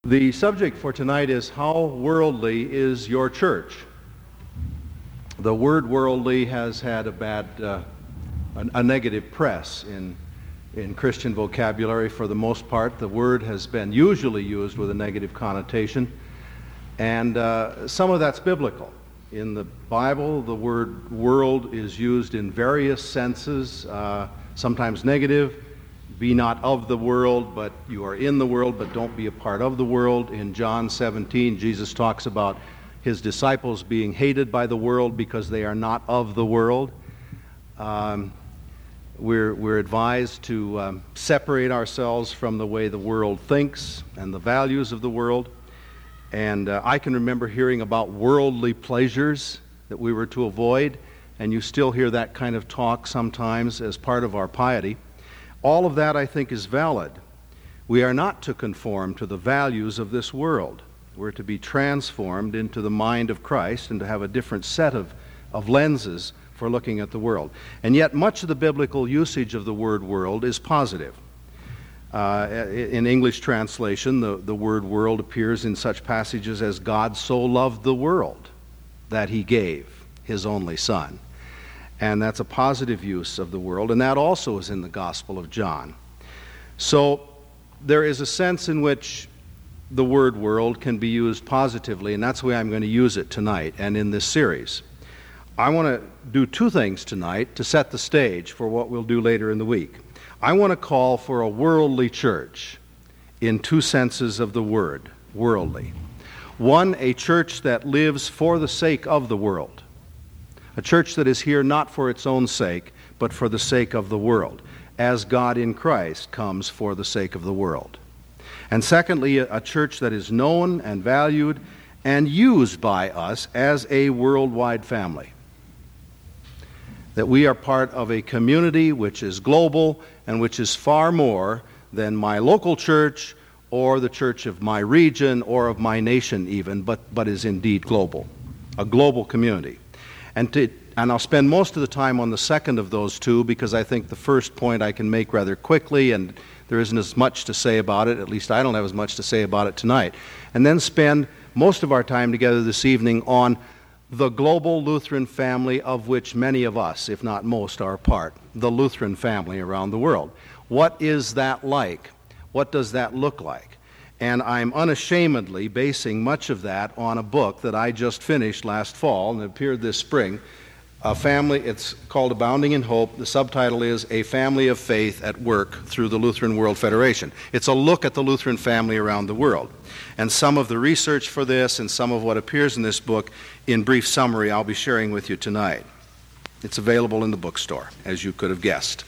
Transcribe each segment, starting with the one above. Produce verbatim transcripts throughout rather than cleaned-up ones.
The subject for tonight is how worldly is your church? The word worldly has had a bad, uh, a, a negative press in, in Christian vocabulary for the most part. The word has been usually used with a negative connotation, and uh, some of that's biblical. In the Bible, the word world is used in various senses, uh, sometimes negative. Be not of the world, but you are in the world, but don't be a part of the world. In John seventeen, Jesus talks about his disciples being hated by the world because they are not of the world. Um, we're, we're advised to um, separate ourselves from the way the world thinks and the values of the world. And uh, I can remember hearing about worldly pleasures that we were to avoid, and you still hear that kind of talk sometimes as part of our piety. All of that, I think, is valid. We are not to conform to the values of this world. We're to be transformed into the mind of Christ and to have a different set of, of lenses for looking at the world. And yet, much of the biblical usage of the word world is positive. Uh, in English translation, the, the word world appears in such passages as God so loved the world that he gave his only Son. And that's a positive use of the world, and that also is in the Gospel of John. So there is a sense in which the word world can be used positively, and that's the way I'm going to use it tonight and in this series. I want to do two things tonight to set the stage for what we'll do later in the week. I want to call for a worldly church in two senses of the word, worldly. One, a church that lives for the sake of the world. A church that is here not for its own sake, but for the sake of the world, as God in Christ comes for the sake of the world. And secondly, a church that is known and valued and used by us as a worldwide family. That we are part of a community which is global and which is far more than my local church or the church of my region or of my nation even, but, but is indeed global. A global community. And, to, and I'll spend most of the time on the second of those two because I think the first point I can make rather quickly and there isn't as much to say about it, at least I don't have as much to say about it tonight. And then spend most of our time together this evening on the global Lutheran family of which many of us, if not most, are a part. The Lutheran family around the world. What is that like? What does that look like? And I'm unashamedly basing much of that on a book that I just finished last fall and it appeared this spring. A family, it's called Abounding in Hope. The subtitle is A Family of Faith at Work Through the Lutheran World Federation. It's a look at the Lutheran family around the world. And some of the research for this and some of what appears in this book, in brief summary, I'll be sharing with you tonight. It's available in the bookstore, as you could have guessed.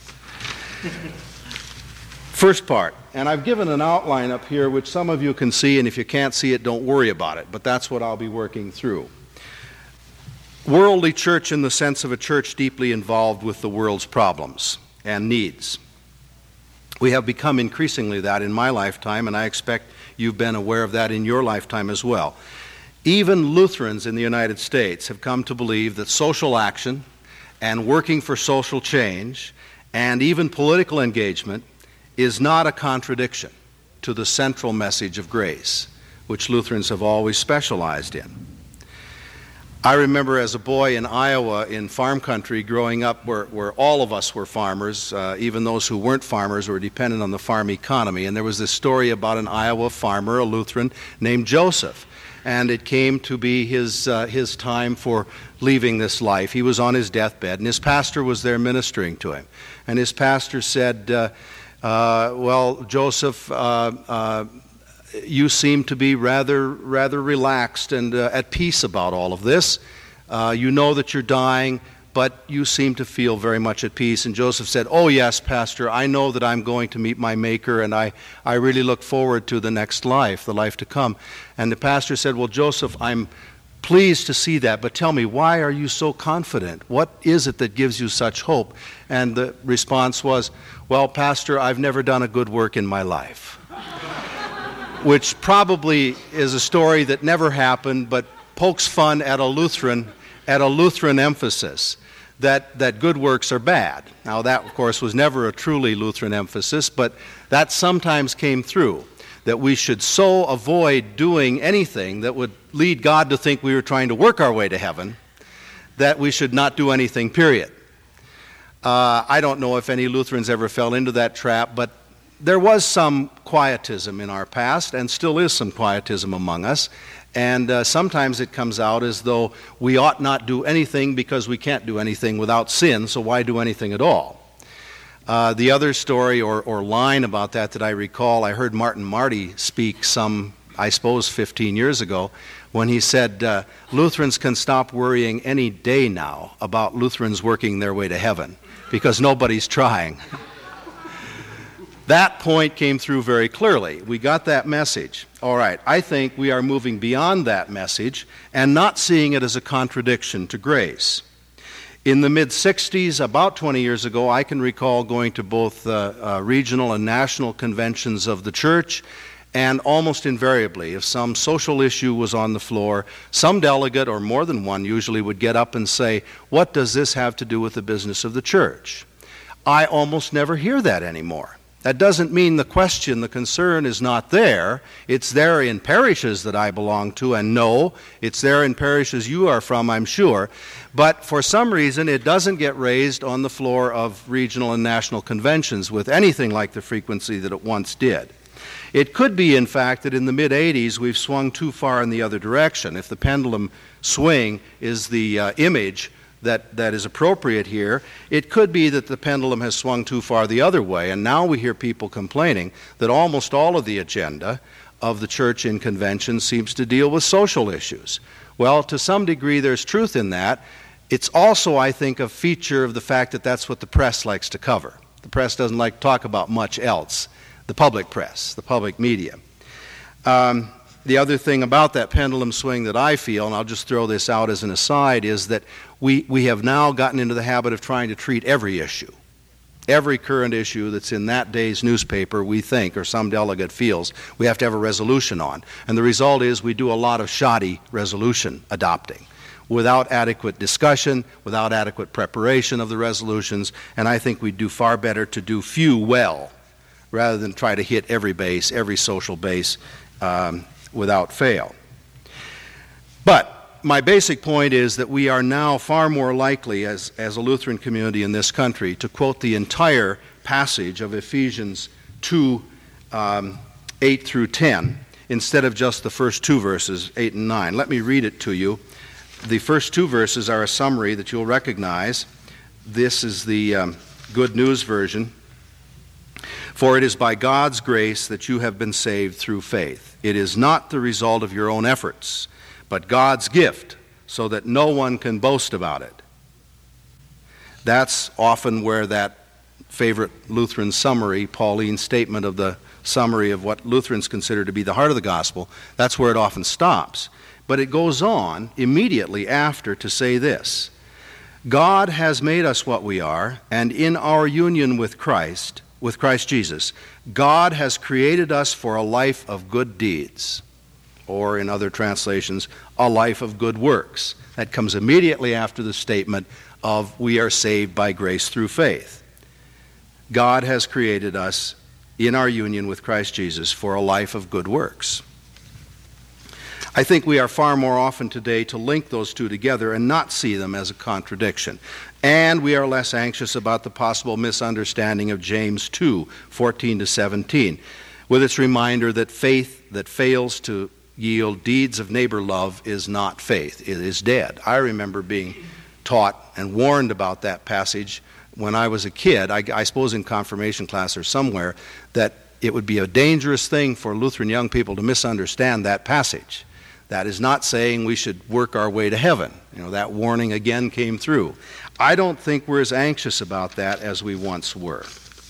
First part, and I've given an outline up here which some of you can see, and if you can't see it, don't worry about it, but that's what I'll be working through. Worldly church in the sense of a church deeply involved with the world's problems and needs. We have become increasingly that in my lifetime, and I expect you've been aware of that in your lifetime as well. Even Lutherans in the United States have come to believe that social action and working for social change and even political engagement is not a contradiction to the central message of grace, which Lutherans have always specialized in. I remember as a boy in Iowa, in farm country, growing up where, where all of us were farmers, uh, even those who weren't farmers were dependent on the farm economy, and there was this story about an Iowa farmer, a Lutheran, named Joseph. And it came to be his uh, his time for leaving this life. He was on his deathbed, and his pastor was there ministering to him. And his pastor said, uh, Uh, well, Joseph, uh, uh, you seem to be rather rather relaxed and uh, at peace about all of this. Uh, you know that you're dying, but you seem to feel very much at peace. And Joseph said, oh yes, Pastor, I know that I'm going to meet my Maker, and I, I really look forward to the next life, the life to come. And the pastor said, well, Joseph, I'm pleased to see that, but tell me, why are you so confident? What is it that gives you such hope? And the response was, well, Pastor, I've never done a good work in my life. Which probably is a story that never happened, but pokes fun at a Lutheran, at a Lutheran emphasis that, that good works are bad. Now that, of course, was never a truly Lutheran emphasis, but that sometimes came through. that we should so avoid doing anything that would lead God to think we were trying to work our way to heaven, that we should not do anything, period. Uh, I don't know if any Lutherans ever fell into that trap, but there was some quietism in our past, and still is some quietism among us. And uh, sometimes it comes out as though we ought not do anything because we can't do anything without sin, so why do anything at all? Uh, the other story or, or line about that that I recall, I heard Martin Marty speak some, I suppose, fifteen years ago, when he said, uh, Lutherans can stop worrying any day now about Lutherans working their way to heaven, because nobody's trying. That point came through very clearly. We got that message. All right, I think we are moving beyond that message and not seeing it as a contradiction to grace. In the mid-sixties, about twenty years ago, I can recall going to both uh, uh, regional and national conventions of the church, and almost invariably, if some social issue was on the floor, some delegate, or more than one usually, would get up and say, what does this have to do with the business of the church? I almost never hear that anymore. That doesn't mean the question, the concern is not there. It's there in parishes that I belong to, and no, it's there in parishes you are from, I'm sure. But for some reason, it doesn't get raised on the floor of regional and national conventions with anything like the frequency that it once did. It could be, in fact, that in the mid-eighties we've swung too far in the other direction. If the pendulum swing is the uh, image that, that is appropriate here, it could be that the pendulum has swung too far the other way, and now we hear people complaining that almost all of the agenda of the church in convention seems to deal with social issues. Well, to some degree there's truth in that. It's also, I think, a feature of the fact that that's what the press likes to cover. The press doesn't like to talk about much else. The public press, the public media. Um, The other thing about that pendulum swing that I feel, and I'll just throw this out as an aside, is that we, we have now gotten into the habit of trying to treat every issue. Every current issue that's in that day's newspaper, we think, or some delegate feels, we have to have a resolution on. And the result is we do a lot of shoddy resolution adopting without adequate discussion, without adequate preparation of the resolutions, and I think we'd do far better to do few well rather than try to hit every base, every social base, um, without fail. But my basic point is that we are now far more likely as, as a Lutheran community in this country to quote the entire passage of Ephesians two, um, eight through ten, instead of just the first two verses, eight and nine. Let me read it to you. The first two verses are a summary that you'll recognize. This is the um, Good News version. For it is by God's grace that you have been saved through faith. It is not the result of your own efforts, but God's gift, so that no one can boast about it. That's often where that favorite Lutheran summary, Pauline statement of the summary of what Lutherans consider to be the heart of the gospel, that's where it often stops. But it goes on immediately after to say this: God has made us what we are, and in our union with Christ, with Christ Jesus, God has created us for a life of good deeds, or in other translations, a life of good works. That comes immediately after the statement of we are saved by grace through faith. God has created us in our union with Christ Jesus for a life of good works. I think we are far more often today to link those two together and not see them as a contradiction. And we are less anxious about the possible misunderstanding of James two, fourteen to seventeen, with its reminder that faith that fails to yield deeds of neighbor love is not faith. It is dead. I remember being taught and warned about that passage when I was a kid, I, I suppose in confirmation class or somewhere, that it would be a dangerous thing for Lutheran young people to misunderstand that passage. That is not saying we should work our way to heaven. You know, that warning again came through. I don't think we're as anxious about that as we once were.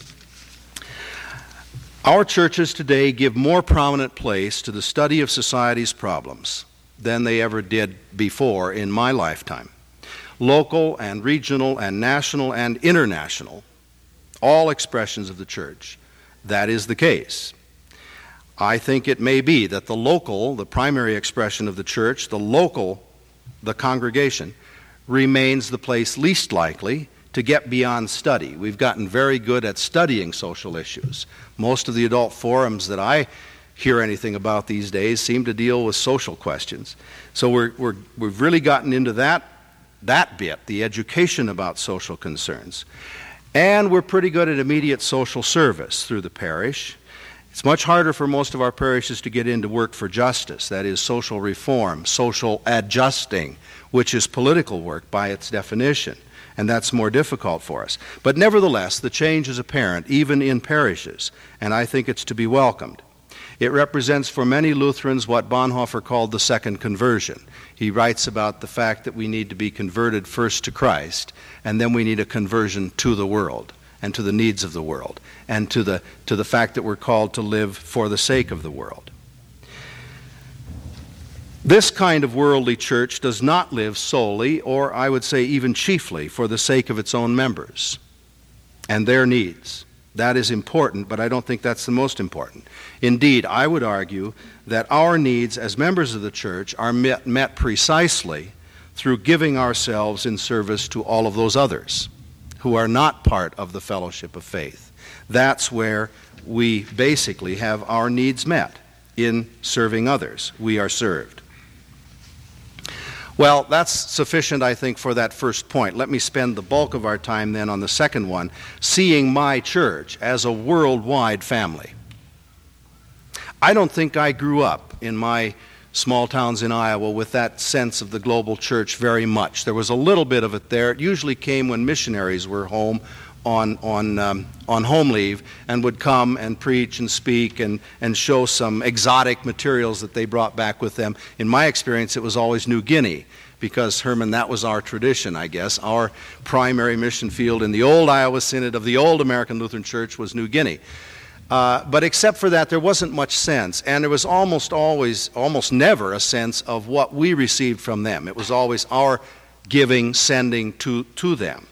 Our churches today give more prominent place to the study of society's problems than they ever did before in my lifetime. Local and regional and national and international, all expressions of the church, that is the case. I think it may be that the local, the primary expression of the church, the local, the congregation, remains the place least likely to get beyond study. We've gotten very good at studying social issues. Most of the adult forums that I hear anything about these days seem to deal with social questions. So we're, we're, we've really gotten into that, that bit, the education about social concerns. And we're pretty good at immediate social service through the parish. It's much harder for most of our parishes to get into work for justice, that is social reform, social adjusting, which is political work by its definition, and that's more difficult for us. But nevertheless, the change is apparent, even in parishes, and I think it's to be welcomed. It represents for many Lutherans what Bonhoeffer called the second conversion. He writes about the fact that we need to be converted first to Christ, and then we need a conversion to the world and to the needs of the world, and to the, to the fact that we're called to live for the sake of the world. This kind of worldly church does not live solely, or I would say even chiefly, for the sake of its own members and their needs. That is important, but I don't think that's the most important. Indeed, I would argue that our needs as members of the church are met, met precisely through giving ourselves in service to all of those others who are not part of the fellowship of faith. That's where we basically have our needs met, in serving others. We are served. Well, that's sufficient, I think, for that first point. Let me spend the bulk of our time then on the second one, seeing my church as a worldwide family. I don't think I grew up in my small towns in Iowa with that sense of the global church very much. There was a little bit of it there. It usually came when missionaries were home on on um, on home leave and would come and preach and speak and, and show some exotic materials that they brought back with them. In my experience, it was always New Guinea, because, Herman, that was our tradition, I guess. Our primary mission field in the old Iowa Synod of the old American Lutheran Church was New Guinea. Uh, but except for that, there wasn't much sense, and there was almost always, almost never a sense of what we received from them. It was always our giving, sending to, to them.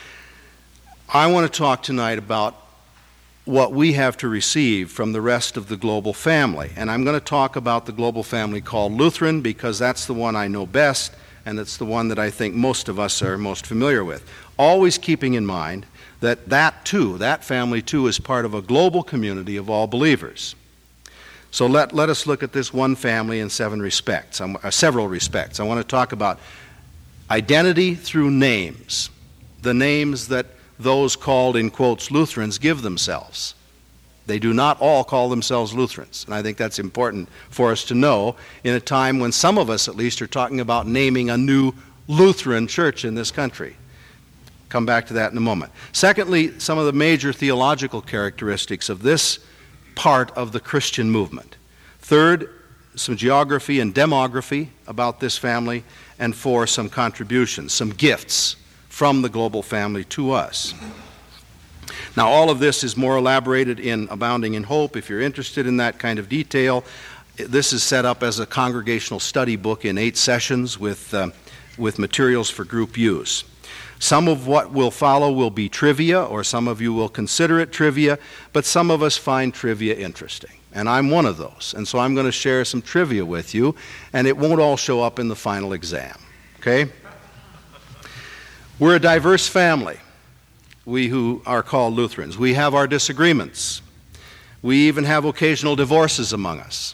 I want to talk tonight about what we have to receive from the rest of the global family, and I'm going to talk about the global family called Lutheran because that's the one I know best, and it's the one that I think most of us are most familiar with. Always keeping in mind that that too, that family too, is part of a global community of all believers. So let, let us look at this one family in seven respects, um, uh, several respects. I want to talk about identity through names, the names that those called, in quotes, Lutherans give themselves. They do not all call themselves Lutherans, and I think that's important for us to know in a time when some of us at least are talking about naming a new Lutheran church in this country. Come back to that in a moment. Secondly, some of the major theological characteristics of this part of the Christian movement. Third, some geography and demography about this family. And four, some contributions, some gifts from the global family to us. Now, all of this is more elaborated in Abounding in Hope. If you're interested in that kind of detail, this is set up as a congregational study book in eight sessions with, uh, with materials for group use. Some of what will follow will be trivia, or some of you will consider it trivia, but some of us find trivia interesting. And I'm one of those. And so I'm going to share some trivia with you, and it won't all show up in the final exam. Okay? We're a diverse family, we who are called Lutherans. We have our disagreements. We even have occasional divorces among us.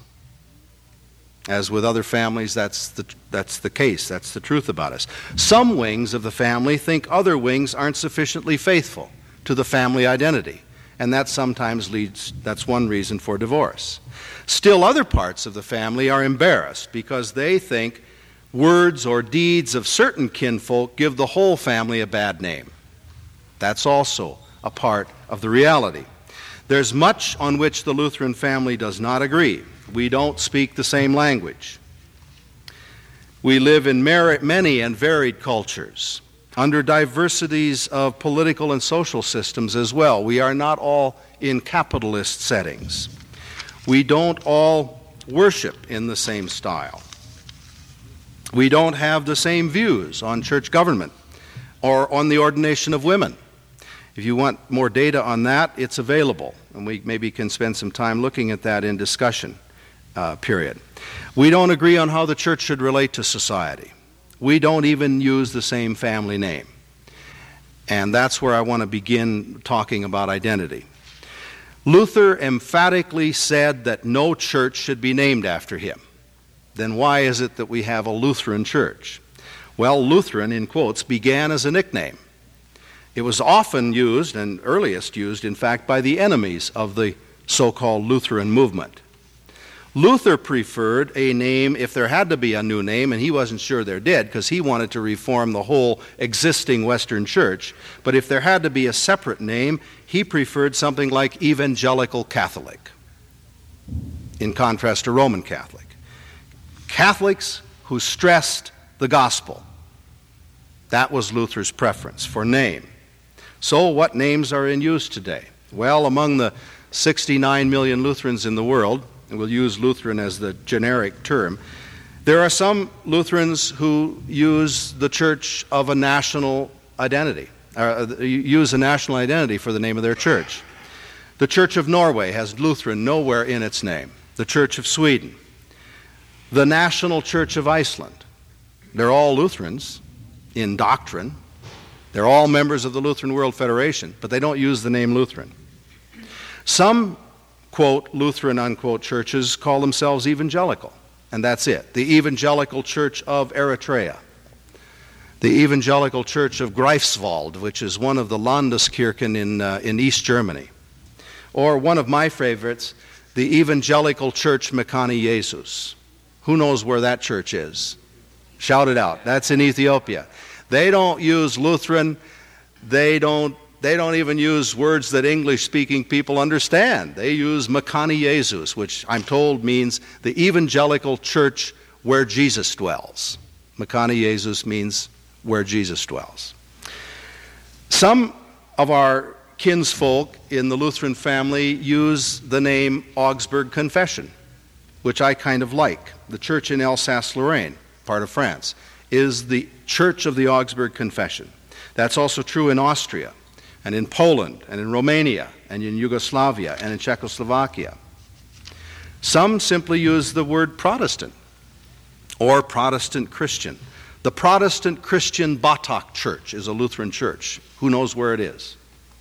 As with other families, that's the, that's the case. That's the truth about us. Some wings of the family think other wings aren't sufficiently faithful to the family identity, and that sometimes leads, that's one reason for divorce. Still, other parts of the family are embarrassed because they think words or deeds of certain kinfolk give the whole family a bad name. That's also a part of the reality. There's much on which the Lutheran family does not agree. We don't speak the same language. We live in many and varied cultures, under diversities of political and social systems as well. We are not all in capitalist settings. We don't all worship in the same style. We don't have the same views on church government or on the ordination of women. If you want more data on that, it's available, and we maybe can spend some time looking at that in discussion uh, period. We don't agree on how the church should relate to society. We don't even use the same family name. And that's where I want to begin talking about identity. Luther emphatically said that no church should be named after him. Then why is it that we have a Lutheran church? Well, Lutheran, in quotes, began as a nickname. It was often used, and earliest used, in fact, by the enemies of the so-called Lutheran movement. Luther preferred a name if there had to be a new name, and he wasn't sure there did because he wanted to reform the whole existing Western church. But if there had to be a separate name, he preferred something like Evangelical Catholic, in contrast to Roman Catholic. Catholics who stressed the gospel. That was Luther's preference for name. So what names are in use today? Well, among the sixty-nine million Lutherans in the world, and we'll use Lutheran as the generic term, there are some Lutherans who use the church of a national identity, or use a national identity for the name of their church. The Church of Norway has Lutheran nowhere in its name. The Church of Sweden. The National Church of Iceland. They're all Lutherans in doctrine. They're all members of the Lutheran World Federation, but they don't use the name Lutheran. Some, quote, Lutheran, unquote, churches call themselves evangelical, and that's it. The Evangelical Church of Eritrea. The Evangelical Church of Greifswald, which is one of the Landeskirchen in, uh, in East Germany. Or one of my favorites, the Evangelical Church Mekane Jesus. Who knows where that church is? Shout it out. That's in Ethiopia. They don't use Lutheran. They don't, they don't even use words that English-speaking people understand. They use Mekane Jesus, which I'm told means the evangelical church where Jesus dwells. Mekane Jesus means where Jesus dwells. Some of our kinsfolk in the Lutheran family use the name Augsburg Confession, which I kind of like. The church in Alsace-Lorraine, part of France, is the Church of the Augsburg Confession. That's also true in Austria, and in Poland, and in Romania, and in Yugoslavia, and in Czechoslovakia. Some simply use the word Protestant, or Protestant Christian. The Protestant Christian Batak Church is a Lutheran church. Who knows where it is?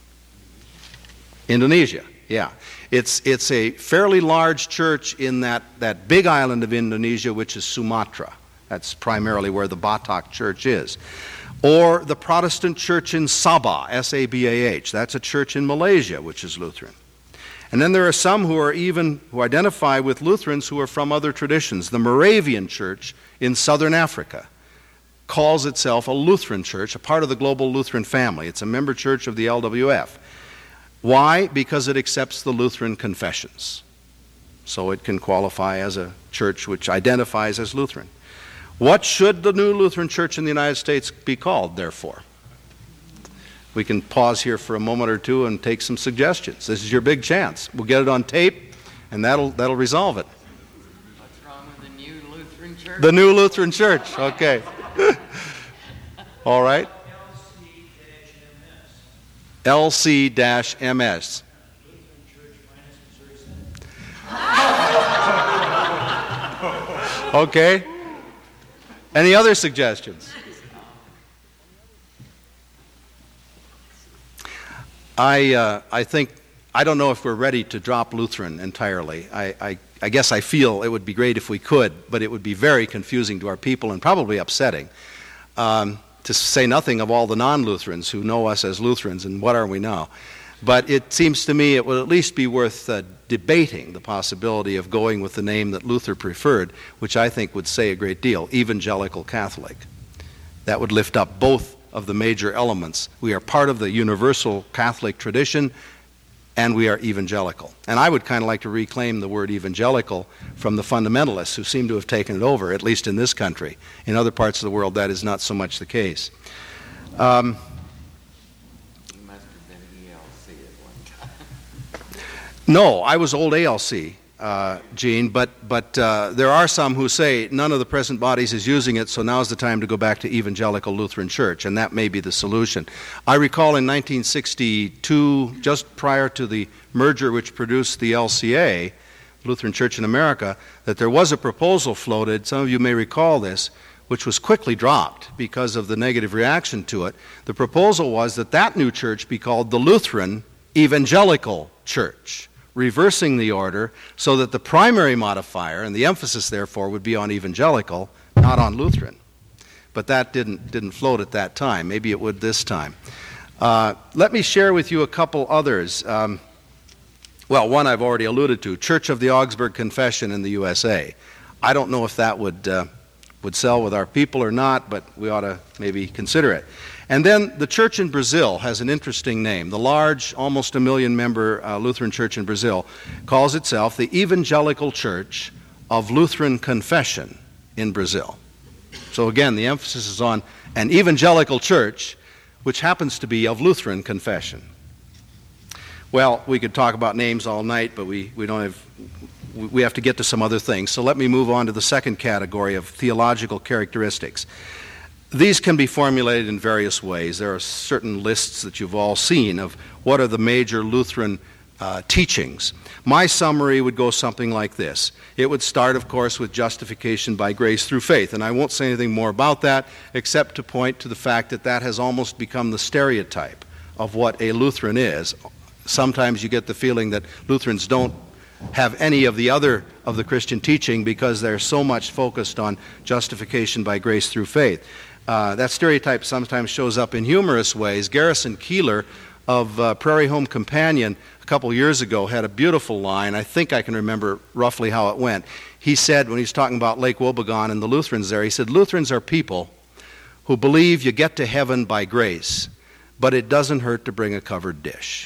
Indonesia, yeah. It's, it's a fairly large church in that, that big island of Indonesia, which is Sumatra. That's primarily where the Batak Church is. Or the Protestant Church in Sabah, S A B A H. That's a church in Malaysia, which is Lutheran. And then there are some who are even, who identify with Lutherans who are from other traditions. The Moravian Church in southern Africa calls itself a Lutheran church, a part of the global Lutheran family. It's a member church of the L W F. Why? Because it accepts the Lutheran confessions. So it can qualify as a church which identifies as Lutheran. What should the new Lutheran church in the United States be called, therefore? We can pause here for a moment or two and take some suggestions. This is your big chance. We'll get it on tape, and that'll, that'll resolve it. What's wrong with the new Lutheran church? The new Lutheran church, okay. All right. L C M S. Okay. Any other suggestions? I uh, I think, I don't know if we're ready to drop Lutheran entirely. I, I, I guess I feel it would be great if we could, but it would be very confusing to our people and probably upsetting. Um, to say nothing of all the non-Lutherans who know us as Lutherans, and what are we now? But it seems to me it would at least be worth uh, debating the possibility of going with the name that Luther preferred, which I think would say a great deal, Evangelical Catholic. That would lift up both of the major elements. We are part of the universal Catholic tradition, and we are evangelical. And I would kind of like to reclaim the word evangelical from the fundamentalists who seem to have taken it over, at least in this country. In other parts of the world, that is not so much the case. Um, You must have been E L C at one time. no, I was old A L C, uh, Gene, but, but uh, there are some who say none of the present bodies is using it, so now's the time to go back to Evangelical Lutheran Church, and that may be the solution. I recall in nineteen sixty-two, just prior to the merger which produced the L C A, Lutheran Church in America, that there was a proposal floated, some of you may recall this, which was quickly dropped because of the negative reaction to it. The proposal was that that new church be called the Lutheran Evangelical Church, reversing the order so that the primary modifier, and the emphasis therefore, would be on evangelical, not on Lutheran. But that didn't, didn't float at that time. Maybe it would this time. Uh, let me share with you a couple others. Um, well, one I've already alluded to, Church of the Augsburg Confession in the U S A. I don't know if that would, uh, would sell with our people or not, but we ought to maybe consider it. And then the church in Brazil has an interesting name. The large, almost a million member uh, Lutheran church in Brazil calls itself the Evangelical Church of Lutheran Confession in Brazil. So again, the emphasis is on an evangelical church which happens to be of Lutheran confession. Well, we could talk about names all night, but we, we don't have, we have to get to some other things. So let me move on to the second category of theological characteristics. These can be formulated in various ways. There are certain lists that you've all seen of what are the major Lutheran uh, teachings. My summary would go something like this. It would start, of course, with justification by grace through faith, and I won't say anything more about that except to point to the fact that that has almost become the stereotype of what a Lutheran is. Sometimes you get the feeling that Lutherans don't have any of the other of the Christian teaching because they're so much focused on justification by grace through faith. Uh, that stereotype sometimes shows up in humorous ways. Garrison Keillor of uh, Prairie Home Companion a couple years ago had a beautiful line. I think I can remember roughly how it went. He said, when he was talking about Lake Wobegon and the Lutherans there, he said, Lutherans are people who believe you get to heaven by grace, but it doesn't hurt to bring a covered dish.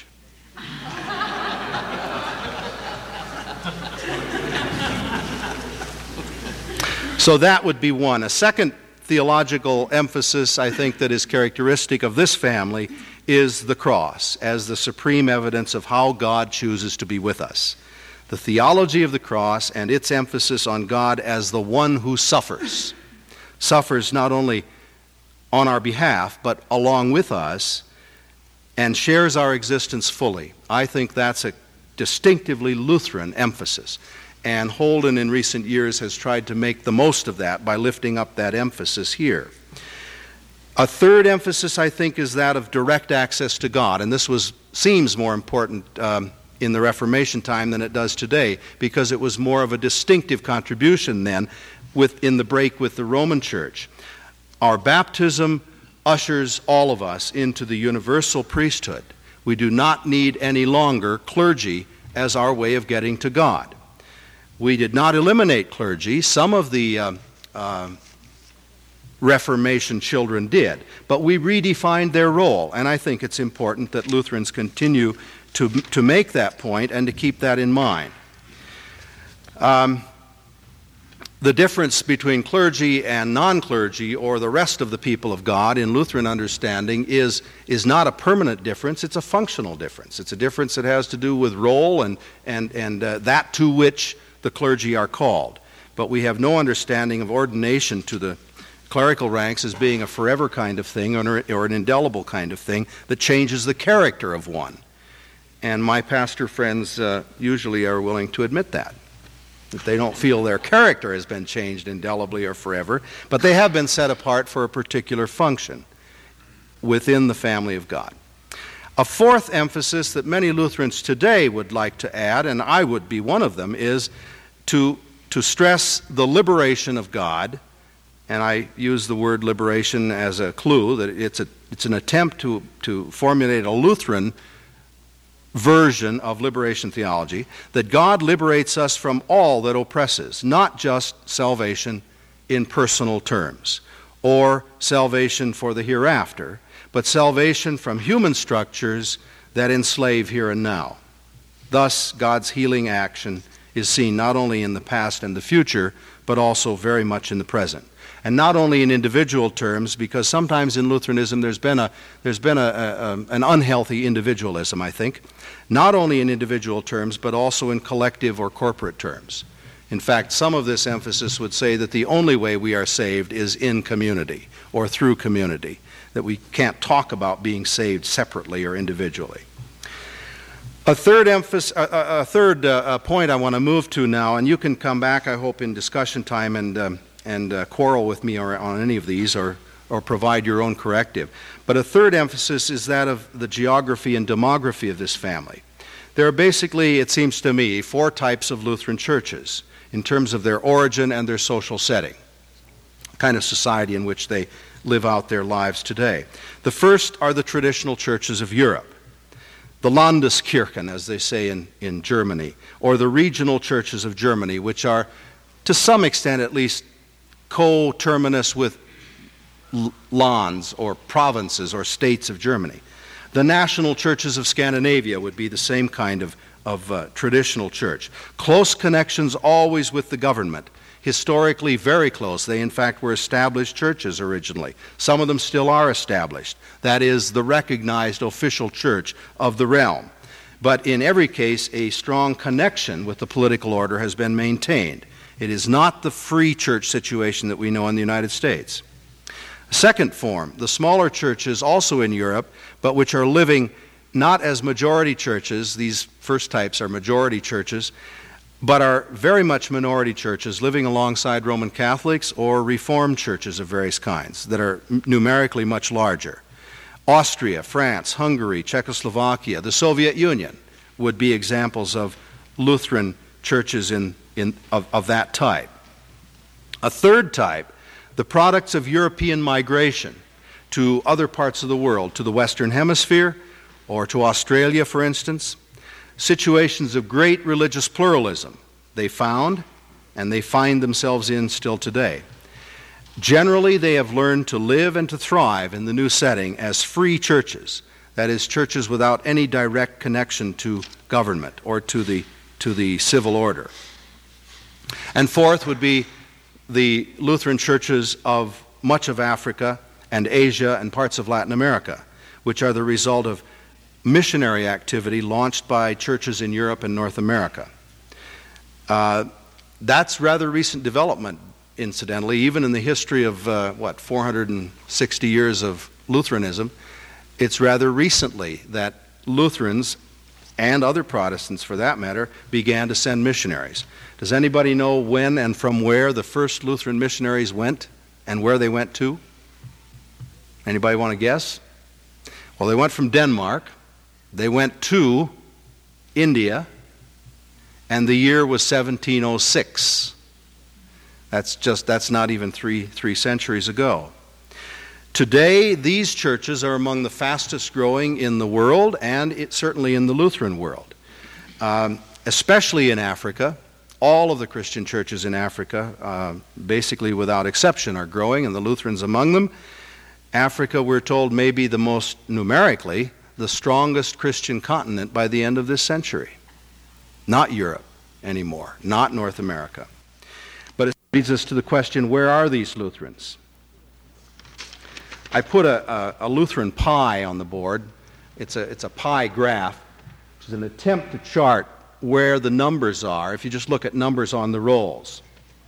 So that would be one. A second theological emphasis, I think, that is characteristic of this family is the cross as the supreme evidence of how God chooses to be with us. The theology of the cross and its emphasis on God as the one who suffers. Suffers not only on our behalf, but along with us, and shares our existence fully. I think that's a distinctively Lutheran emphasis. And Holden in recent years has tried to make the most of that by lifting up that emphasis here. A third emphasis, I think, is that of direct access to God. And this was seems more important um, in the Reformation time than it does today, because it was more of a distinctive contribution then with, in the break with the Roman Church. Our baptism ushers all of us into the universal priesthood. We do not need any longer clergy as our way of getting to God. We did not eliminate clergy. Some of the uh, uh, Reformation children did, but we redefined their role, and I think it's important that Lutherans continue to, to make that point and to keep that in mind. Um, the difference between clergy and non-clergy, or the rest of the people of God in Lutheran understanding, is, is not a permanent difference, it's a functional difference. It's a difference that has to do with role and, and, and uh, that to which the clergy are called. But we have no understanding of ordination to the clerical ranks as being a forever kind of thing or, or an indelible kind of thing that changes the character of one. And my pastor friends uh, usually are willing to admit that, that they don't feel their character has been changed indelibly or forever, but they have been set apart for a particular function within the family of God. A fourth emphasis that many Lutherans today would like to add, and I would be one of them, is to, to stress the liberation of God. And I use the word liberation as a clue, that it's, a, it's an attempt to, to formulate a Lutheran version of liberation theology, that God liberates us from all that oppresses, not just salvation in personal terms, or salvation for the hereafter, but salvation from human structures that enslave here and now. Thus, God's healing action is seen not only in the past and the future, but also very much in the present. And not only in individual terms, because sometimes in Lutheranism there's been a there's been a, a, an unhealthy individualism, I think. Not only in individual terms, but also in collective or corporate terms. In fact, some of this emphasis would say that the only way we are saved is in community or through community, that we can't talk about being saved separately or individually. A third emphasis, a, a third uh, point I want to move to now, and you can come back, I hope, in discussion time and um, and uh, quarrel with me or, on any of these, or or provide your own corrective. But a third emphasis is that of the geography and demography of this family. There are basically, it seems to me, four types of Lutheran churches in terms of their origin and their social setting, kind of society in which they live out their lives today. The first are the traditional churches of Europe, the Landeskirchen, as they say in, in Germany, or the regional churches of Germany, which are, to some extent at least, coterminous with lands or provinces or states of Germany. The national churches of Scandinavia would be the same kind of, of uh, traditional church. Close connections always with the government. Historically very close. They in fact were established churches originally. Some of them still are established. That is the recognized official church of the realm. But in every case, a strong connection with the political order has been maintained. It is not the free church situation that we know in the United States. Second form, the smaller churches also in Europe, but which are living not as majority churches, these first types are majority churches, but are very much minority churches living alongside Roman Catholics or Reformed churches of various kinds that are numerically much larger. Austria, France, Hungary, Czechoslovakia, the Soviet Union would be examples of Lutheran churches in, in, of, of that type. A third type, the products of European migration to other parts of the world, to the Western Hemisphere or to Australia, for instance, situations of great religious pluralism they found and they find themselves in still today. Generally, they have learned to live and to thrive in the new setting as free churches, that is, churches without any direct connection to government or to the, to the civil order. And fourth would be the Lutheran churches of much of Africa and Asia and parts of Latin America, which are the result of missionary activity launched by churches in Europe and North America. Uh, that's rather recent development, incidentally, even in the history of, uh, what, four hundred sixty years of Lutheranism. It's rather recently that Lutherans, and other Protestants for that matter, began to send missionaries. Does anybody know when and from where the first Lutheran missionaries went and where they went to? Anybody want to guess? Well, they went from Denmark, they went to India, and the year was seventeen oh six. That's just, that's not even three, three centuries ago. Today, these churches are among the fastest growing in the world, and it, certainly in the Lutheran world. Um, especially in Africa, all of the Christian churches in Africa, uh, basically without exception, are growing, and the Lutherans among them. Africa, we're told, may be the most, numerically, the strongest Christian continent by the end of this century. Not Europe anymore, not North America. But it leads us to the question, where are these Lutherans? I put a, a, a Lutheran pie on the board. It's a, it's a pie graph. It's an attempt to chart where the numbers are, if you just look at numbers on the rolls.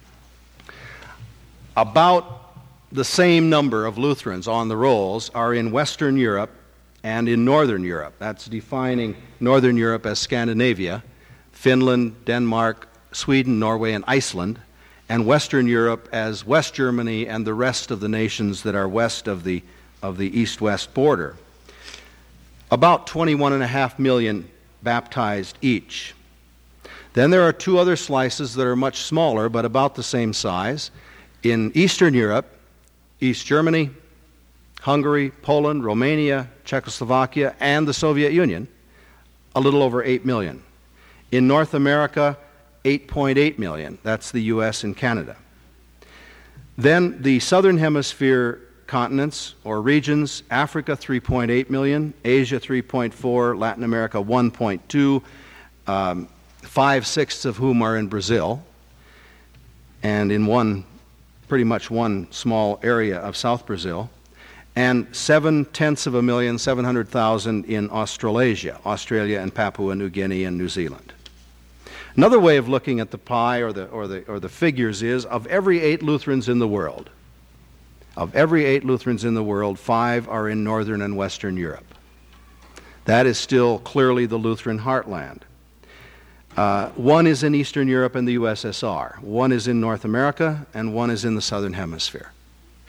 About the same number of Lutherans on the rolls are in Western Europe and in Northern Europe. That's defining Northern Europe as Scandinavia, Finland, Denmark, Sweden, Norway, and Iceland, and Western Europe as West Germany and the rest of the nations that are west of the, of the east-west border. About twenty-one and a half million baptized each. Then there are two other slices that are much smaller but about the same size. In Eastern Europe, East Germany, Hungary, Poland, Romania, Czechoslovakia, and the Soviet Union, a little over eight million. In North America, eight point eight million. That's the U S and Canada. Then the Southern Hemisphere continents or regions, Africa three point eight million, Asia three point four, Latin America one point two, um, five-sixths of whom are in Brazil, and in one, pretty much one small area of South Brazil, and seven-tenths of a million, seven hundred thousand in Australasia, Australia and Papua New Guinea and New Zealand. Another way of looking at the pie or the, or the, or the figures is, of every eight Lutherans in the world, of every eight Lutherans in the world, five are in Northern and Western Europe. That is still clearly the Lutheran heartland. Uh, one is in Eastern Europe and the U S S R. One is in North America, and one is in the Southern Hemisphere.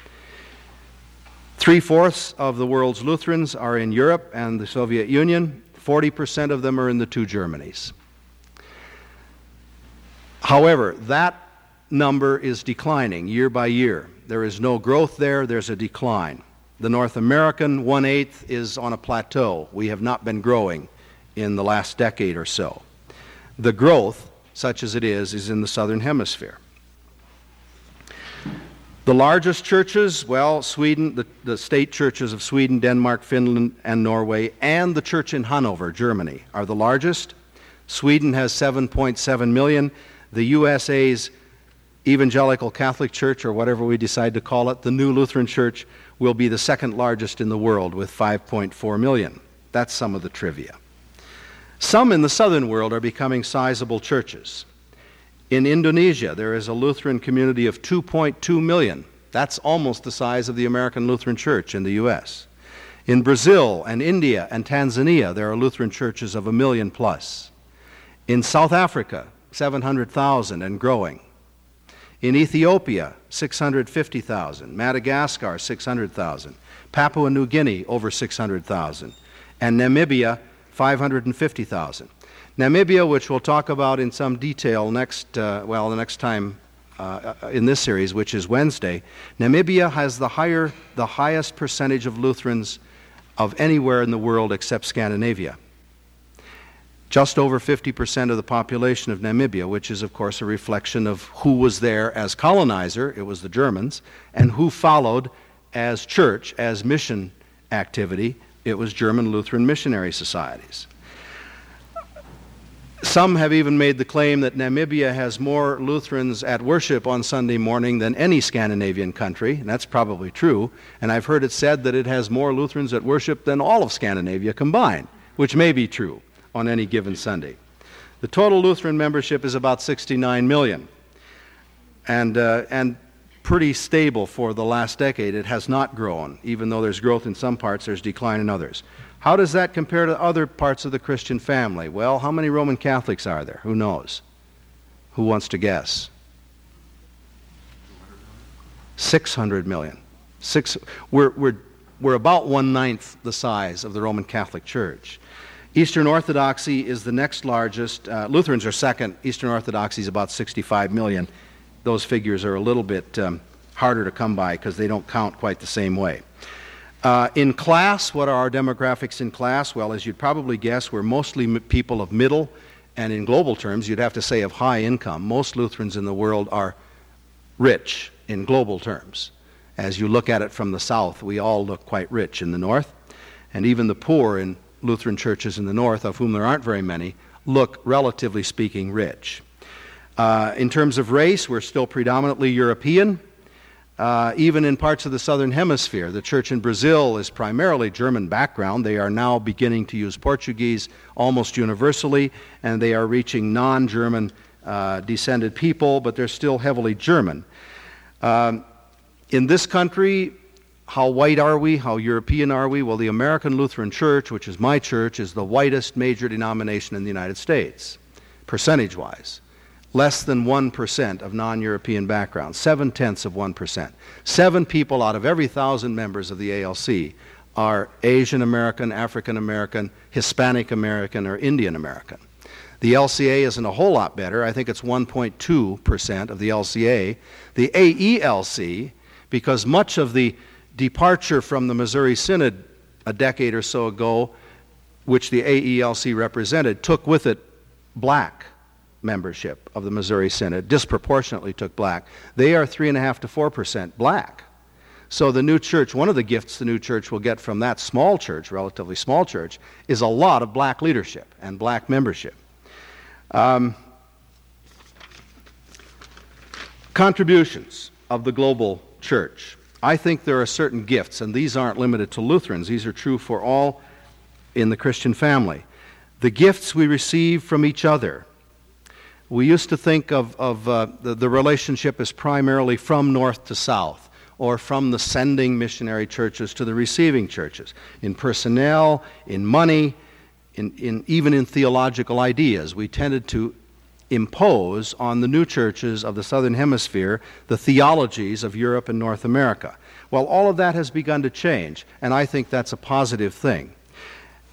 Three-fourths of the world's Lutherans are in Europe and the Soviet Union. forty percent of them are in the two Germanys. However, that number is declining year by year. There is no growth there, there's a decline. The North American one-eighth is on a plateau. We have not been growing in the last decade or so. The growth, such as it is, is in the Southern Hemisphere. The largest churches, well, Sweden, the, the state churches of Sweden, Denmark, Finland, and Norway, and the church in Hanover, Germany, are the largest. Sweden has seven point seven million. The U S A's Evangelical Catholic Church, or whatever we decide to call it, the New Lutheran Church, will be the second largest in the world with five point four million. That's some of the trivia. Some in the southern world are becoming sizable churches. In Indonesia, there is a Lutheran community of two point two million. That's almost the size of the American Lutheran Church in the U S. In Brazil and India and Tanzania, there are Lutheran churches of a million plus. In South Africa, seven hundred thousand and growing. In Ethiopia, six hundred fifty thousand. Madagascar, six hundred thousand. Papua New Guinea, over six hundred thousand. And Namibia, five hundred fifty thousand. Namibia, which we'll talk about in some detail next, uh, well, the next time uh, in this series, which is Wednesday, Namibia has the higher, the highest percentage of Lutherans of anywhere in the world except Scandinavia. Just over fifty percent of the population of Namibia, which is, of course, a reflection of who was there as colonizer, it was the Germans, and who followed as church, as mission activity, it was German Lutheran missionary societies. Some have even made the claim that Namibia has more Lutherans at worship on Sunday morning than any Scandinavian country, and that's probably true, and I've heard it said that it has more Lutherans at worship than all of Scandinavia combined, which may be true on any given Sunday. The total Lutheran membership is about sixty-nine million, and, uh, and pretty stable for the last decade. It has not grown. Even though there's growth in some parts, there's decline in others. How does that compare to other parts of the Christian family? Well, how many Roman Catholics are there? Who knows? Who wants to guess? six hundred million. Six, we're, we're, we're about one-ninth the size of the Roman Catholic Church. Eastern Orthodoxy is the next largest. Uh, Lutherans are second. Eastern Orthodoxy is about sixty-five million. Those figures are a little bit um, harder to come by because they don't count quite the same way. Uh, in class, what are our demographics in class? Well, as you'd probably guess, we're mostly m- people of middle, and in global terms, you'd have to say of high income. Most Lutherans in the world are rich in global terms. As you look at it from the south, we all look quite rich in the north, and even the poor in Lutheran churches in the north, of whom there aren't very many, look, relatively speaking, rich. Uh, in terms of race, we're still predominantly European. Uh, even in parts of the southern hemisphere, the church in Brazil is primarily German background. They are now beginning to use Portuguese almost universally, and they are reaching non-German uh, descended people, but they're still heavily German. Um, in this country, how white are we? How European are we? Well, the American Lutheran Church, which is my church, is the whitest major denomination in the United States, percentage-wise. Less than one percent of non-European background, seven-tenths of one percent. Seven people out of every thousand members of the A L C are Asian American, African American, Hispanic American, or Indian American. The L C A isn't a whole lot better. I think it's one point two percent of the L C A. The A E L C, because much of the departure from the Missouri Synod a decade or so ago, which the A E L C represented, took with it black membership of the Missouri Synod, disproportionately took black. They are three and a half to four percent black. So the new church, one of the gifts the new church will get from that small church, relatively small church, is a lot of black leadership and black membership. Um, contributions of the global church. I think there are certain gifts, and these aren't limited to Lutherans. These are true for all in the Christian family. The gifts we receive from each other. We used to think of, of uh, the, the relationship as primarily from north to south, or from the sending missionary churches to the receiving churches, in personnel, in money, in, in, even in theological ideas. We tended to impose on the new churches of the Southern Hemisphere the theologies of Europe and North America. Well, all of that has begun to change, and I think that's a positive thing.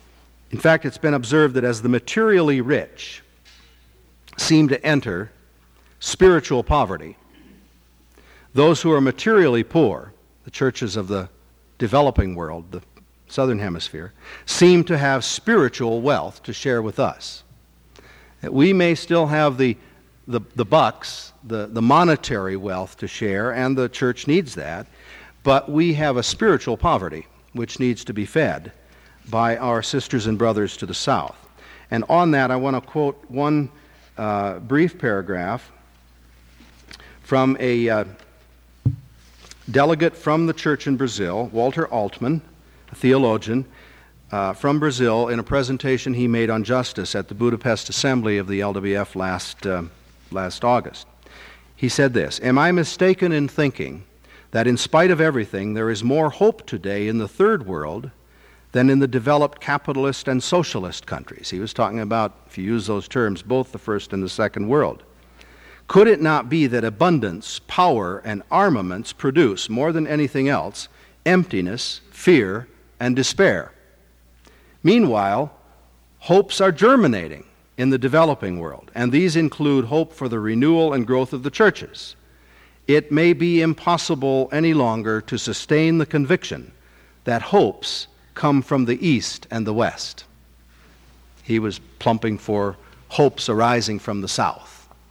In fact, it's been observed that as the materially rich seem to enter spiritual poverty, those who are materially poor, the churches of the developing world, the southern hemisphere, seem to have spiritual wealth to share with us. That we may still have the, the, the bucks, the, the monetary wealth to share, and the church needs that, but we have a spiritual poverty which needs to be fed by our sisters and brothers to the south. And on that, I want to quote one uh, brief paragraph from a uh, delegate from the church in Brazil, Walter Altman, a theologian uh, from Brazil, in a presentation he made on justice at the Budapest Assembly of the L W F last, uh, last August. He said this: "Am I mistaken in thinking that in spite of everything, there is more hope today in the third world than in the developed capitalist and socialist countries?" He was talking about, if you use those terms, both the first and the second world. "Could it not be that abundance, power, and armaments produce, more than anything else, emptiness, fear, and despair? Meanwhile, hopes are germinating in the developing world, and these include hope for the renewal and growth of the churches. It may be impossible any longer to sustain the conviction that hopes come from the East and the West." He was plumping for hopes arising from the South.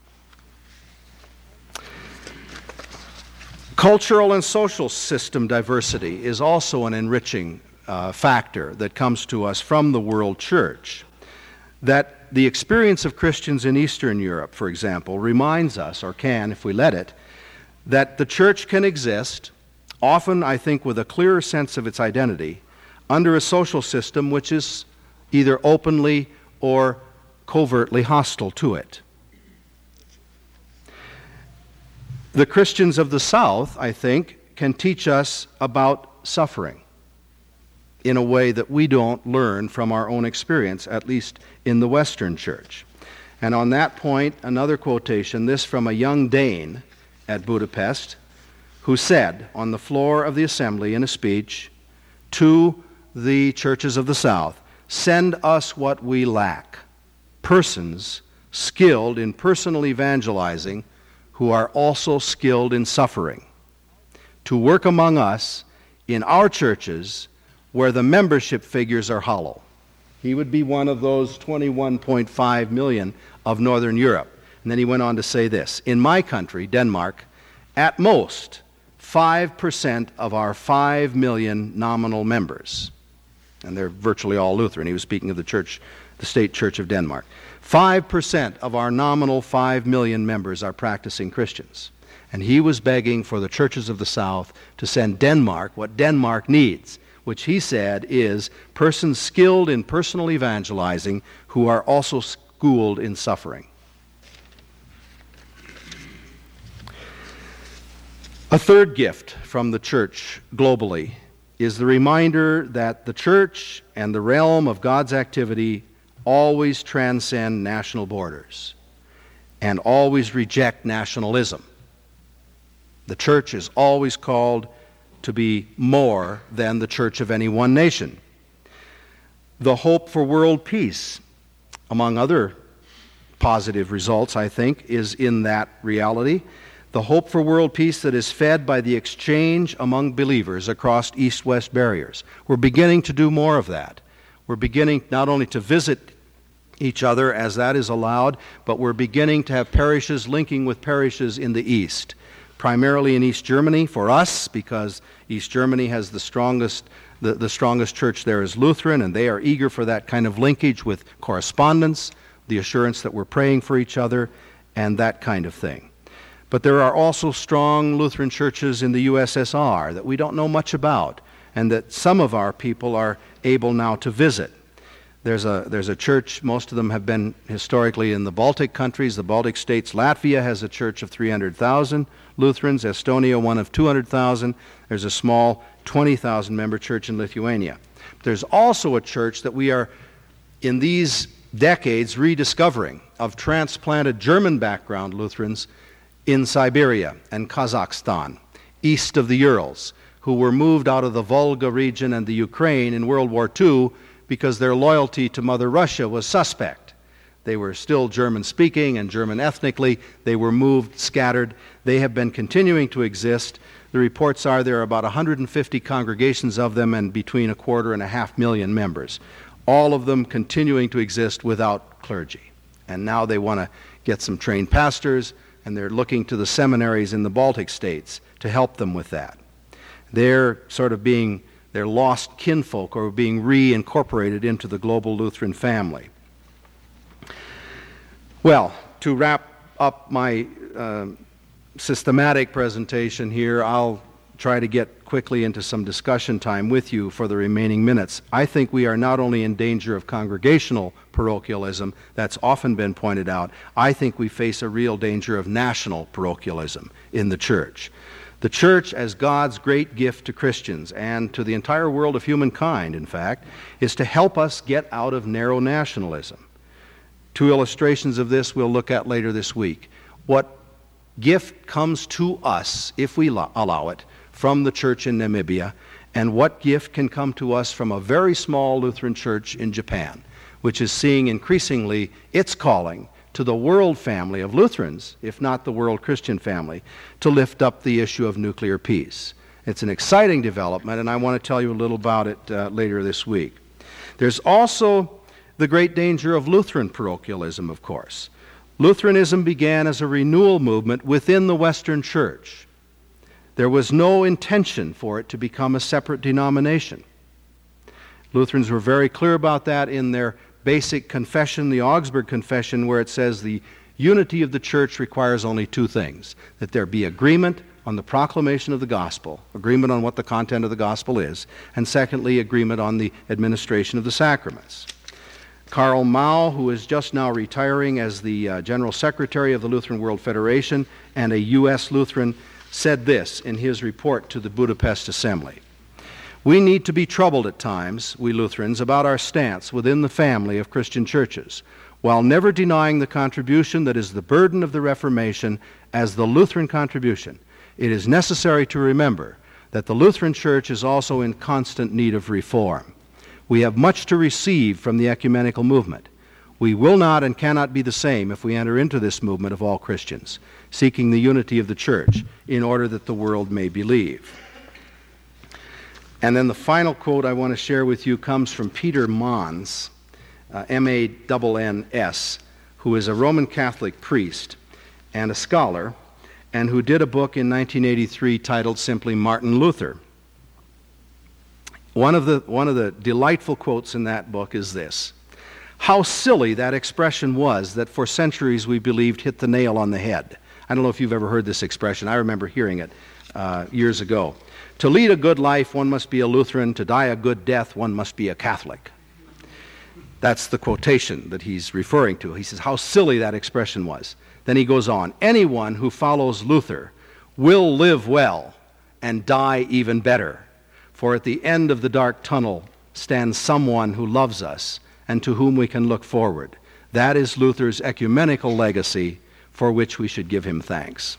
Cultural and social system diversity is also an enriching uh, factor that comes to us from the world church. That the experience of Christians in Eastern Europe, for example, reminds us, or can if we let it, that the church can exist, often I think with a clearer sense of its identity, under a social system which is either openly or covertly hostile to it. The Christians of the South, I think, can teach us about suffering in a way that we don't learn from our own experience, at least in the Western church. And on that point, another quotation, this from a young Dane at Budapest, who said on the floor of the assembly in a speech to the churches of the South, "Send us what we lack, persons skilled in personal evangelizing who are also skilled in suffering, to work among us in our churches where the membership figures are hollow." He would be one of those twenty-one point five million of Northern Europe. And then he went on to say this: "In my country, Denmark, at most five percent of our five million nominal members," and they're virtually all Lutheran. He was speaking of the church, the state church of Denmark. five percent of our nominal five million members are practicing Christians. And he was begging for the churches of the South to send Denmark what Denmark needs, which he said is persons skilled in personal evangelizing who are also schooled in suffering. A third gift from the church globally is the reminder that the church and the realm of God's activity always transcend national borders and always reject nationalism. The church is always called to be more than the church of any one nation. The hope for world peace, among other positive results, I think, is in that reality. The hope for world peace that is fed by the exchange among believers across east-west barriers. We're beginning to do more of that. We're beginning not only to visit each other as that is allowed, but we're beginning to have parishes linking with parishes in the East, primarily in East Germany for us, because East Germany has the strongest, the, the strongest church there is Lutheran, and they are eager for that kind of linkage with correspondence, the assurance that we're praying for each other, and that kind of thing. But there are also strong Lutheran churches in the U S S R that we don't know much about, and that some of our people are able now to visit. There's a, there's a church, most of them have been historically in the Baltic countries, the Baltic states. Latvia has a church of three hundred thousand Lutherans, Estonia one of two hundred thousand. There's a small twenty thousand member church in Lithuania. There's also a church that we are, in these decades, rediscovering, of transplanted German background Lutherans in Siberia and Kazakhstan, east of the Urals, who were moved out of the Volga region and the Ukraine in World War Two because their loyalty to Mother Russia was suspect. They were still German-speaking and German ethnically. They were moved, scattered. They have been continuing to exist. The reports are there are about one hundred fifty congregations of them and between a quarter and a half million members. All of them continuing to exist without clergy. And now they want to get some trained pastors, and they're looking to the seminaries in the Baltic states to help them with that. They're sort of being, they're lost kinfolk or being reincorporated into the global Lutheran family. Well, to wrap up my uh, systematic presentation here, I'll try to get quickly into some discussion time with you for the remaining minutes. I think we are not only in danger of congregational parochialism, that's often been pointed out, I think we face a real danger of national parochialism in the church. The church, as God's great gift to Christians and to the entire world of humankind, in fact, is to help us get out of narrow nationalism. Two illustrations of this we'll look at later this week. What gift comes to us, if we allow it, from the church in Namibia, and what gift can come to us from a very small Lutheran church in Japan, which is seeing increasingly its calling to the world family of Lutherans, if not the world Christian family, to lift up the issue of nuclear peace. It's an exciting development, and I want to tell you a little about it uh, later this week. There's also the great danger of Lutheran parochialism, of course. Lutheranism began as a renewal movement within the Western Church. There was no intention for it to become a separate denomination. Lutherans were very clear about that in their basic confession, the Augsburg Confession, where it says the unity of the church requires only two things: that there be agreement on the proclamation of the gospel, agreement on what the content of the gospel is, and secondly, agreement on the administration of the sacraments. Karl Mau, who is just now retiring as the uh, General Secretary of the Lutheran World Federation and a U S Lutheran, said this in his report to the Budapest Assembly: "We need to be troubled at times, we Lutherans, about our stance within the family of Christian churches, while never denying the contribution that is the burden of the Reformation as the Lutheran contribution. It is necessary to remember that the Lutheran Church is also in constant need of reform. We have much to receive from the ecumenical movement. We will not and cannot be the same if we enter into this movement of all Christians, seeking the unity of the church in order that the world may believe." And then the final quote I want to share with you comes from Peter Manns, uh, M A N N S, who is a Roman Catholic priest and a scholar, and who did a book in nineteen eighty-three titled simply Martin Luther. One of the, one of the delightful quotes in that book is this: "How silly that expression was that for centuries we believed hit the nail on the head." I don't know if you've ever heard this expression. I remember hearing it uh, years ago. "To lead a good life, one must be a Lutheran. To die a good death, one must be a Catholic." That's the quotation that he's referring to. He says how silly that expression was. Then he goes on: "Anyone who follows Luther will live well and die even better. For at the end of the dark tunnel stands someone who loves us and to whom we can look forward. That is Luther's ecumenical legacy, for which we should give him thanks."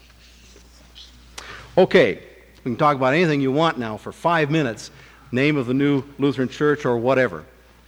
Okay, we can talk about anything you want now for five minutes. Name of the new Lutheran church or whatever.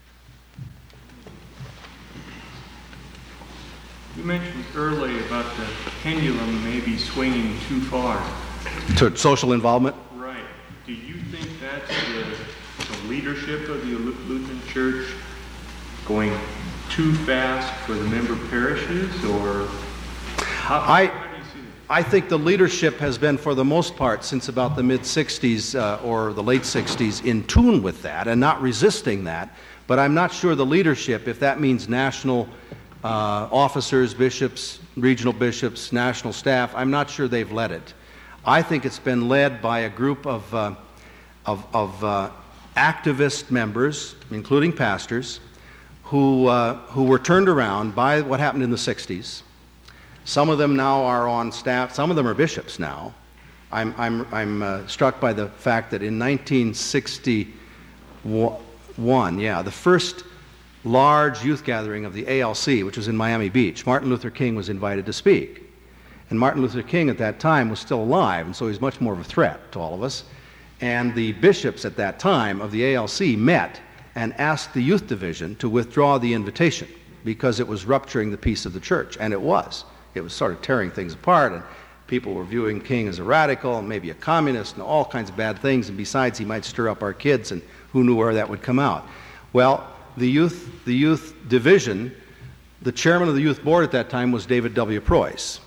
You mentioned earlier about the pendulum maybe swinging too far. To social involvement? Right. Do you think that's the, the leadership of the Lutheran Church going too fast for the member parishes, or how, I, how do you see that? I think the leadership has been, for the most part, since about the mid-sixties uh, or the late sixties, in tune with that and not resisting that. But I'm not sure the leadership, if that means national uh, officers, bishops, regional bishops, national staff, I'm not sure they've led it. I think it's been led by a group of, uh, of, of uh, activist members, including pastors, who, uh, who were turned around by what happened in the sixties. Some of them now are on staff. Some of them are bishops now. I'm, I'm, I'm uh, struck by the fact that in nineteen sixty-one, yeah, the first large youth gathering of the A L C, which was in Miami Beach, Martin Luther King was invited to speak. And Martin Luther King at that time was still alive, and so he was much more of a threat to all of us. And the bishops at that time of the A L C met and asked the youth division to withdraw the invitation because it was rupturing the peace of the church, and it was. It was sort of tearing things apart, and people were viewing King as a radical and maybe a communist and all kinds of bad things, and besides he might stir up our kids, and who knew where that would come out. Well, the youth, the youth division, the chairman of the youth board at that time was David W. Preuss,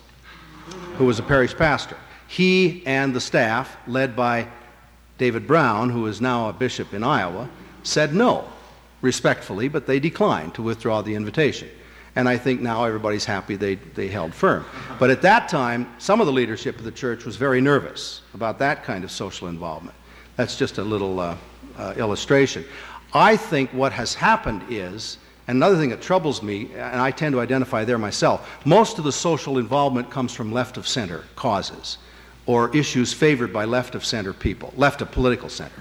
who was a parish pastor. He and the staff, led by David Brown, who is now a bishop in Iowa, said no, respectfully, but they declined to withdraw the invitation. And I think now everybody's happy they, they held firm. But at that time, some of the leadership of the church was very nervous about that kind of social involvement. That's just a little uh, uh, illustration. I think what has happened is, and another thing that troubles me, and I tend to identify there myself, most of the social involvement comes from left-of-center causes or issues favored by left-of-center people, left of political center.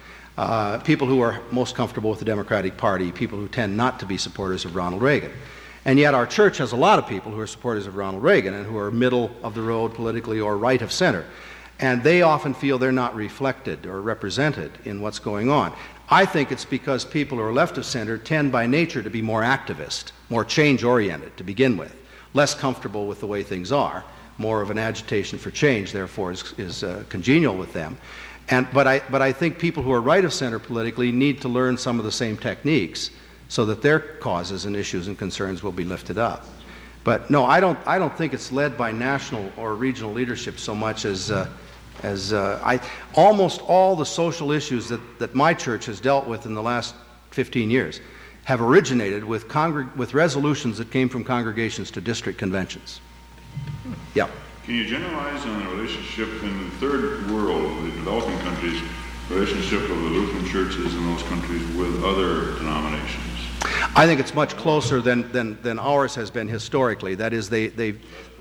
Uh, people who are most comfortable with the Democratic Party, people who tend not to be supporters of Ronald Reagan. And yet our church has a lot of people who are supporters of Ronald Reagan and who are middle of the road politically or right of center. And they often feel they're not reflected or represented in what's going on. I think it's because people who are left of center tend by nature to be more activist, more change-oriented to begin with, less comfortable with the way things are, more of an agitation for change, therefore, is, is uh, congenial with them. And, but, I, but I think people who are right of center politically need to learn some of the same techniques so that their causes and issues and concerns will be lifted up. But no, I don't, I don't think it's led by national or regional leadership so much as, uh, as uh, I, almost all the social issues that, that my church has dealt with in the last fifteen years have originated with, congreg- with resolutions that came from congregations to district conventions. Yeah. Can you generalize on the relationship in the third world, the developing countries, relationship of the Lutheran churches in those countries with other denominations? I think it's much closer than, than, than ours has been historically. That is, they, they,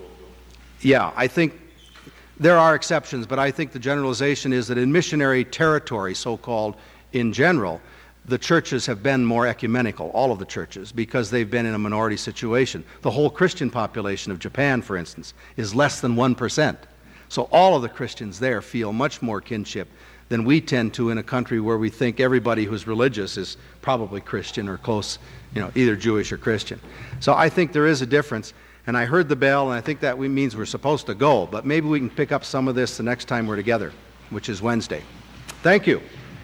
yeah, I think there are exceptions, but I think the generalization is that in missionary territory, so-called in general, the churches have been more ecumenical, all of the churches, because they've been in a minority situation. The whole Christian population of Japan, for instance, is less than one percent. So all of the Christians there feel much more kinship than we tend to in a country where we think everybody who's religious is probably Christian or close, you know, either Jewish or Christian. So I think there is a difference, and I heard the bell, and I think that means we're supposed to go, but maybe we can pick up some of this the next time we're together, which is Wednesday. Thank you.